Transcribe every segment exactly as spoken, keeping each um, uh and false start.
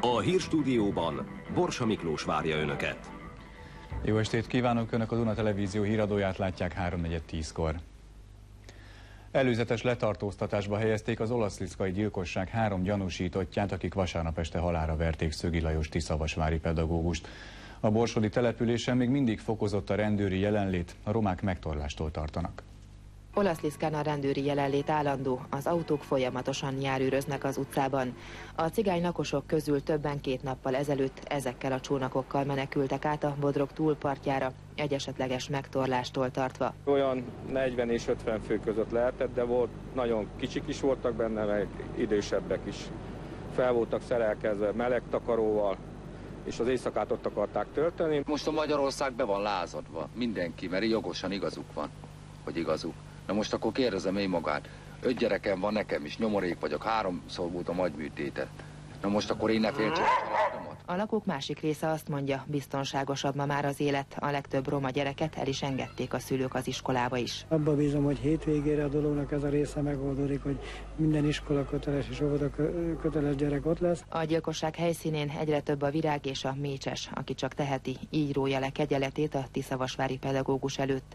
A hírstúdióban Borsa Miklós várja Önöket. Jó estét kívánok! Önök a Duna Televízió híradóját látják háromnegyed tízkor. Előzetes letartóztatásba helyezték az olaszlickai gyilkosság három gyanúsítottját, akik vasárnap este halálra verték Szögi Lajos tiszavasvári pedagógust. A borsodi településen még mindig fokozott a rendőri jelenlét, a romák megtorlástól tartanak. Olaszlickán a rendőri jelenlét állandó, az autók folyamatosan járőröznek az utcában. A cigány lakosok közül többen két nappal ezelőtt ezekkel a csónakokkal menekültek át a Bodrog túlpartjára, egy esetleges megtorlástól tartva. Olyan negyven és ötven fő között lehetett, de volt, nagyon kicsik is voltak benne, meg idősebbek is. Fel voltak szerelkezve meleg takaróval, és az éjszakát ott akarták tölteni. Most a Magyarország be van lázadva, mindenki, mert jogosan igazuk van, hogy igazuk. Na most akkor kérdezem én magát, öt gyerekem van nekem is, nyomorék vagyok, háromszor volt a agyműtétet. Na most akkor én ne féltsem a családomat. A lakók másik része azt mondja, biztonságosabb ma már az élet, a legtöbb roma gyereket el is engedték a szülők az iskolába is. Abba bízom, hogy hétvégére a dolognak ez a része megoldódik, hogy minden iskola köteles és óvoda köteles gyerek ott lesz. A gyilkosság helyszínén egyre több a virág és a mécses, aki csak teheti, így rója le kegyeletét a tiszavasvári pedagógus előtt.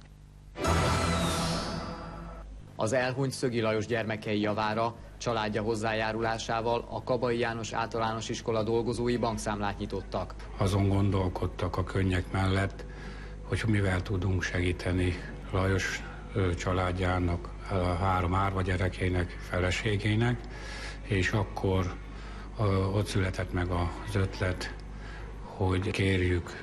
Az elhunyt Szögi Lajos gyermekei javára családja hozzájárulásával a Kabai János Általános Iskola dolgozói bankszámlát nyitottak. Azon gondolkodtak a könnyek mellett, hogy mivel tudunk segíteni Lajos családjának, a három árva gyerekének, feleségének, és akkor ott született meg az ötlet, hogy kérjük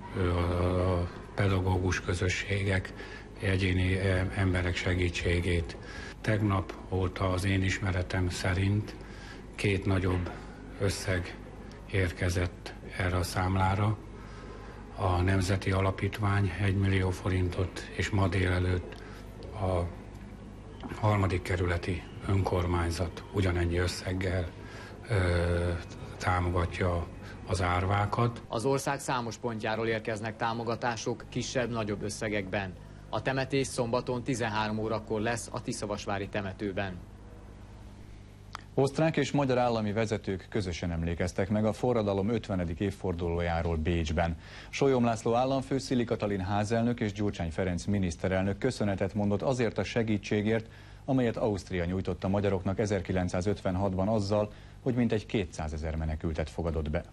a pedagógus közösségek, egyéni emberek segítségét. Tegnap óta az én ismeretem szerint két nagyobb összeg érkezett erre a számlára. A Nemzeti Alapítvány egy millió forintot, és ma délelőtt a harmadik kerületi önkormányzat ugyanennyi összeggel ö, támogatja az árvákat. Az ország számos pontjáról érkeznek támogatások kisebb-nagyobb összegekben. A temetés szombaton tizenhárom órakor lesz a tiszavasvári temetőben. Osztrák és magyar állami vezetők közösen emlékeztek meg a forradalom ötvenedik évfordulójáról Bécsben. Sólyom László államfő, Szili Katalin házelnök és Gyurcsány Ferenc miniszterelnök köszönetet mondott azért a segítségért, amelyet Ausztria nyújtott a magyaroknak ezerkilencszázötvenhatban azzal, hogy mintegy kétszázezer menekültet fogadott be.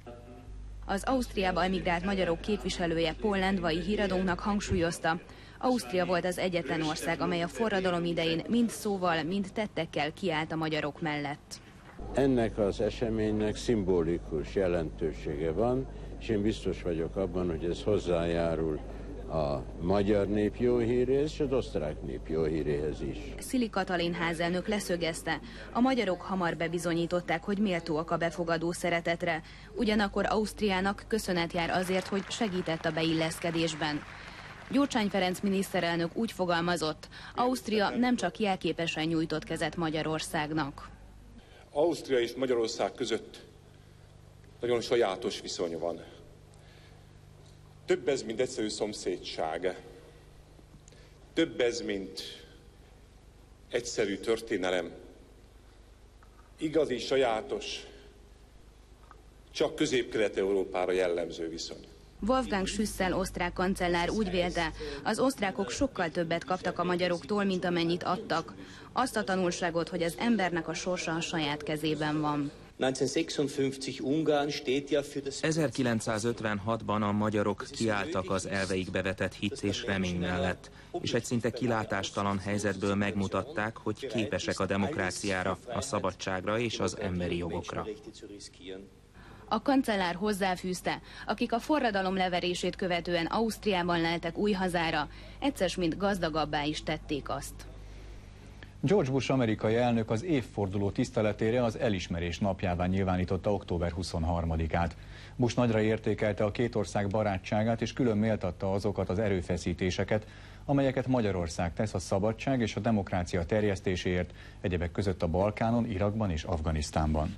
Az Ausztriába emigrált magyarok képviselője Paul Lendvai híradónknak hangsúlyozta, Ausztria volt az egyetlen ország, amely a forradalom idején mind szóval, mind tettekkel kiállt a magyarok mellett. Ennek az eseménynek szimbolikus jelentősége van, és én biztos vagyok abban, hogy ez hozzájárul a magyar nép jó híréhez, és az osztrák nép jó híréhez is. Szili Katalin házelnök leszögezte, a magyarok hamar bebizonyították, hogy méltóak a befogadó szeretetre, ugyanakkor Ausztriának köszönet jár azért, hogy segített a beilleszkedésben. Gyurcsány Ferenc miniszterelnök úgy fogalmazott, Ausztria nem csak jelképesen nyújtott kezet Magyarországnak. Ausztria és Magyarország között nagyon sajátos viszony van. Több ez, mint egyszerű szomszédság. Több ez, mint egyszerű történelem. Igazi, sajátos, csak Közép-Kelet-Európára jellemző viszony. Wolfgang Schüssel osztrák kancellár úgy vélte, az osztrákok sokkal többet kaptak a magyaroktól, mint amennyit adtak. Azt a tanulságot, hogy az embernek a sorsa a saját kezében van. ezerkilencszázötvenhatban a magyarok kiálltak az elveikbe vetett hit és remény mellett, és egy szinte kilátástalan helyzetből megmutatták, hogy képesek a demokráciára, a szabadságra és az emberi jogokra. A kancellár hozzáfűzte, akik a forradalom leverését követően Ausztriában leltek új hazára, egyszer mint gazdagabbá is tették azt. George Bush amerikai elnök az évforduló tiszteletére az elismerés napjává nyilvánította október huszonharmadikát. Bush nagyra értékelte a két ország barátságát és külön méltatta azokat az erőfeszítéseket, amelyeket Magyarország tesz a szabadság és a demokrácia terjesztéséért, egyebek között a Balkánon, Irakban és Afganisztánban.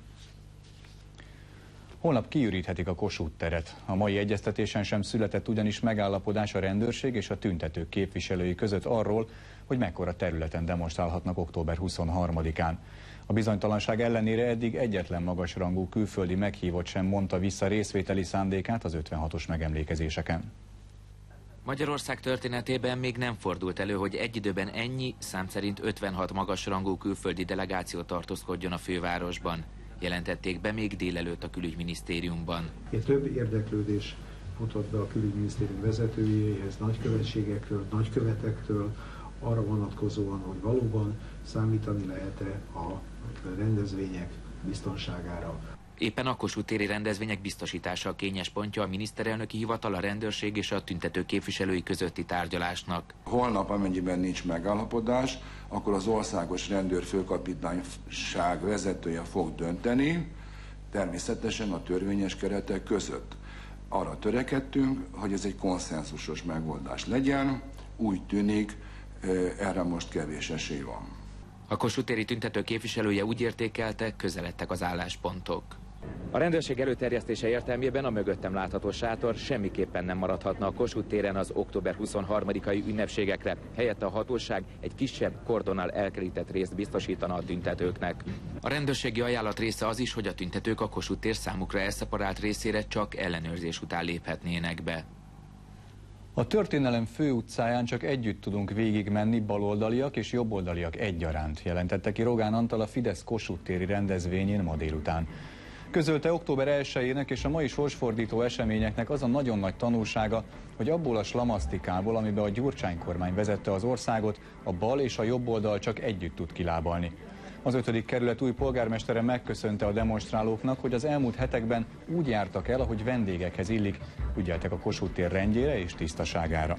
Holnap kiüríthetik a Kossuth teret. A mai egyeztetésen sem született ugyanis megállapodás a rendőrség és a tüntetők képviselői között arról, hogy mekkora területen demonstrálhatnak október huszonharmadikán. A bizonytalanság ellenére eddig egyetlen magasrangú külföldi meghívott sem mondta vissza részvételi szándékát az ötvenhatos megemlékezéseken. Magyarország történetében még nem fordult elő, hogy egy időben ennyi, szám szerint ötvenhat magasrangú külföldi delegáció tartózkodjon a fővárosban. Jelentették be még délelőtt a külügyminisztériumban. Több érdeklődés mutat be a külügyminisztérium vezetőjéhez, nagykövetségektől, nagykövetektől, arra vonatkozóan, hogy valóban számítani lehet-e a rendezvények biztonságára. Éppen a Kossuth téri rendezvények biztosítása a kényes pontja a miniszterelnöki hivatal, a rendőrség és a tüntető képviselői közötti tárgyalásnak. Holnap, amennyiben nincs megállapodás, akkor az országos rendőrfőkapitányság vezetője fog dönteni, természetesen a törvényes keretek között. Arra törekedtünk, hogy ez egy konszenzusos megoldás legyen, úgy tűnik, erre most kevés esély van. A Kossuth téri tüntető képviselője úgy értékelte, közeledtek az álláspontok. A rendőrség előterjesztése értelmében a mögöttem látható sátor semmiképpen nem maradhatna a Kossuth téren az október huszonharmadikai ünnepségekre. Helyette a hatóság egy kisebb kordonnal elkerített részt biztosítana a tüntetőknek. A rendőrségi ajánlat része az is, hogy a tüntetők a Kossuth tér számukra elszeparált részére csak ellenőrzés után léphetnének be. A történelem főutcáján csak együtt tudunk végigmenni, baloldaliak és jobboldaliak egyaránt, jelentette ki Rogán Antal a Fidesz Kossuth téri rendezvényén ma délután. Közölte, október elsejének és a mai sorsfordító eseményeknek az a nagyon nagy tanulsága, hogy abból a slamasztikából, amiben a Gyurcsány kormány vezette az országot, a bal és a jobb oldal csak együtt tud kilábalni. Az ötödik kerület új polgármestere megköszönte a demonstrálóknak, hogy az elmúlt hetekben úgy jártak el, ahogy vendégekhez illik, ügyeltek a Kossuth tér rendjére és tisztaságára.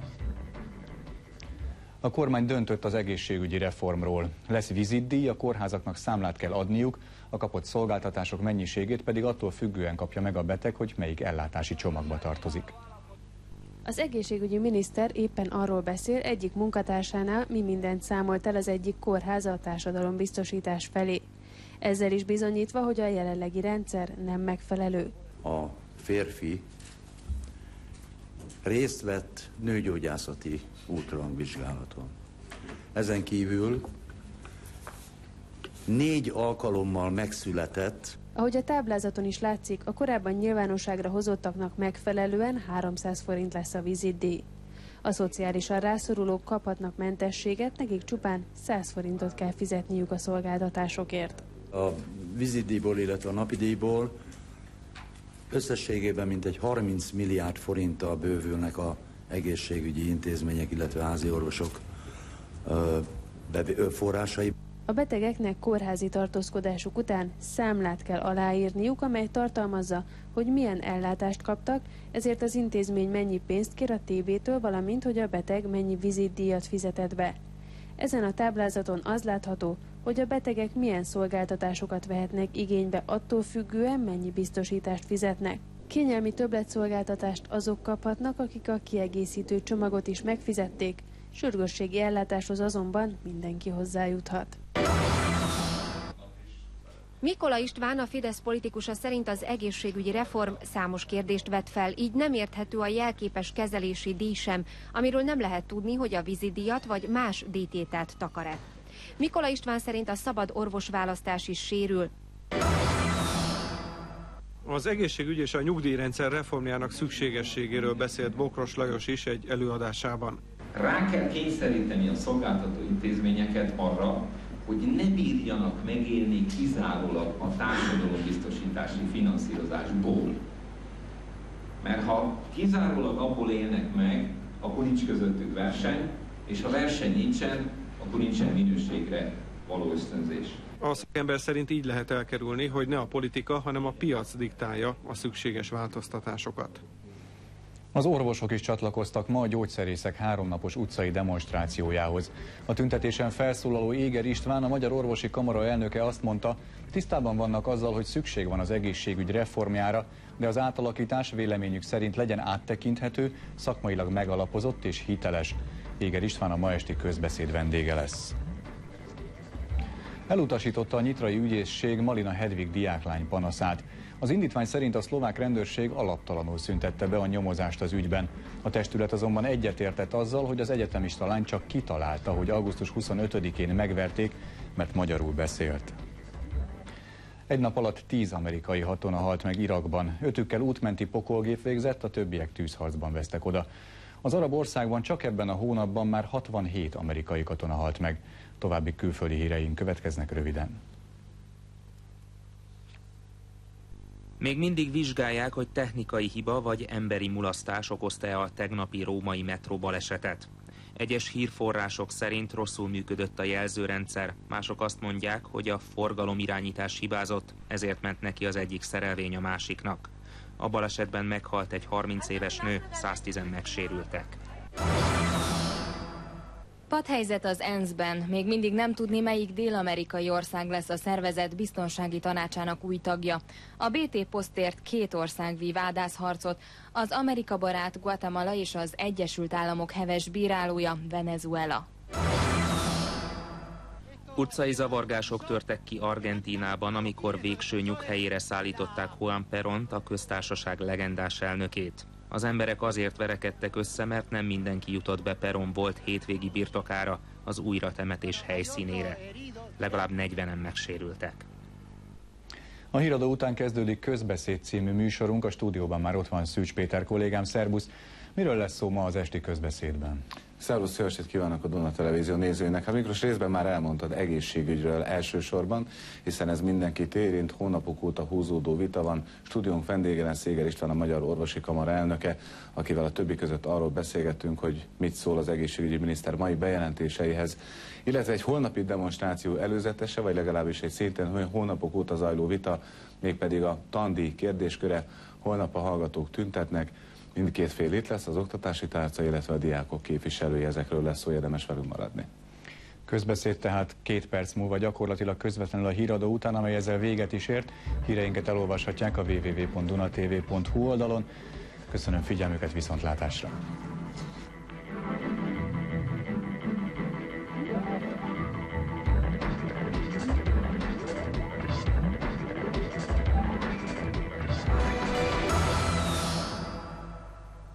A kormány döntött az egészségügyi reformról. Lesz vizitdíj, a kórházaknak számlát kell adniuk, a kapott szolgáltatások mennyiségét pedig attól függően kapja meg a beteg, hogy melyik ellátási csomagba tartozik. Az egészségügyi miniszter éppen arról beszél, egyik munkatársánál mi mindent számolt el az egyik kórháza a társadalombiztosítás felé. Ezzel is bizonyítva, hogy a jelenlegi rendszer nem megfelelő. A férfi részt vett nőgyógyászati ultrahangvizsgálaton. Ezen kívül négy alkalommal megszületett. Ahogy a táblázaton is látszik, a korábban nyilvánosságra hozottaknak megfelelően háromszáz forint lesz a vizitdíj. A szociálisan rászorulók kaphatnak mentességet, nekik csupán száz forintot kell fizetniük a szolgáltatásokért. A vizitdíjból, illetve a napidíjból összességében mintegy harminc milliárd forinttal bővülnek az egészségügyi intézmények, illetve házi orvosok forrásai. A betegeknek kórházi tartózkodásuk után számlát kell aláírniuk, amely tartalmazza, hogy milyen ellátást kaptak, ezért az intézmény mennyi pénzt kér a té bétől, valamint hogy a beteg mennyi vizitdíjat fizetett be. Ezen a táblázaton az látható, hogy a betegek milyen szolgáltatásokat vehetnek igénybe attól függően, mennyi biztosítást fizetnek. Kényelmi többletszolgáltatást azok kaphatnak, akik a kiegészítő csomagot is megfizették, sürgősségi ellátáshoz azonban mindenki hozzájuthat. Mikola István, a Fidesz politikusa szerint az egészségügyi reform számos kérdést vet fel, így nem érthető a jelképes kezelési díj sem, amiről nem lehet tudni, hogy a vízidíjat vagy más díjtételt takar-e. Mikola István szerint a szabad orvosválasztás is sérül. Az egészségügy és a nyugdíjrendszer reformjának szükségességéről beszélt Bokros Lajos is egy előadásában. Rá kell kényszeríteni a szolgáltató intézményeket arra, hogy ne bírjanak megélni kizárólag a társadalombiztosítási finanszírozásból. Mert ha kizárólag abból élnek meg, akkor nincs közöttük verseny, és ha verseny nincsen, akkor nincsen minőségre való ösztönzés. A szakember szerint így lehet elkerülni, hogy ne a politika, hanem a piac diktálja a szükséges változtatásokat. Az orvosok is csatlakoztak ma a gyógyszerészek háromnapos utcai demonstrációjához. A tüntetésen felszólaló Éger István, a Magyar Orvosi Kamara elnöke azt mondta, tisztában vannak azzal, hogy szükség van az egészségügy reformjára, de az átalakítás véleményük szerint legyen áttekinthető, szakmailag megalapozott és hiteles. Éger István a ma esti közbeszéd vendége lesz. Elutasította a nyitrai ügyészség Malina Hedvig diáklány panaszát. Az indítvány szerint a szlovák rendőrség alaptalanul szüntette be a nyomozást az ügyben. A testület azonban egyetértett azzal, hogy az egyetemista lány csak kitalálta, hogy augusztus huszonötödikén megverték, mert magyarul beszélt. Egy nap alatt tíz amerikai katona halt meg Irakban. Ötükkel útmenti pokolgép végzett, a többiek tűzharcban vesztek oda. Az arab országban csak ebben a hónapban már hatvanhét amerikai katona halt meg. További külföldi híreink következnek röviden. Még mindig vizsgálják, hogy technikai hiba vagy emberi mulasztás okozta-e a tegnapi római metró balesetet. Egyes hírforrások szerint rosszul működött a jelzőrendszer, mások azt mondják, hogy a forgalomirányítás hibázott, ezért ment neki az egyik szerelvény a másiknak. A balesetben meghalt egy harminc éves nő, száztízen megsérültek. Padhelyzet az E N S Z-ben. Még mindig nem tudni, melyik dél-amerikai ország lesz a szervezet biztonsági tanácsának új tagja. A bé té posztért két ország vív ádászharcot, az Amerika barát Guatemala és az Egyesült Államok heves bírálója Venezuela. Utcai zavargások törtek ki Argentínában, amikor végső nyughelyére szállították Juan Peront, a köztársaság legendás elnökét. Az emberek azért verekedtek össze, mert nem mindenki jutott be Perón volt hétvégi birtokára, az újratemetés helyszínére. Legalább negyvenen megsérültek. A híradó után kezdődik Közbeszéd című műsorunk, a stúdióban már ott van Szűcs Péter kollégám, szerbusz. Miről lesz szó ma az esti közbeszédben? Szervusz, jó estét kívánok a Duna Televízió nézőinek. Hát Miklós, részben már elmondtad egészségügyről elsősorban, hiszen ez mindenkit érint, hónapok óta húzódó vita van. Stúdiónk vendége Széger István, a Magyar Orvosi Kamara elnöke, akivel a többi között arról beszélgettünk, hogy mit szól az egészségügyi miniszter mai bejelentéseihez, illetve egy holnapi demonstráció előzetese, vagy legalábbis egy szintén hónapok óta zajló vita, mégpedig a tandíj kérdésköre. Holnap a hallgatók tüntetnek, mindkét fél itt lesz, az oktatási tárca, illetve a diákok képviselője, ezekről lesz szó, érdemes velünk maradni. Közbeszéd tehát két perc múlva, gyakorlatilag közvetlenül a híradó után, amely ezzel véget is ért. Híreinket elolvashatják a w w w pont dunatv pont hu oldalon. Köszönöm figyelmüket, viszontlátásra!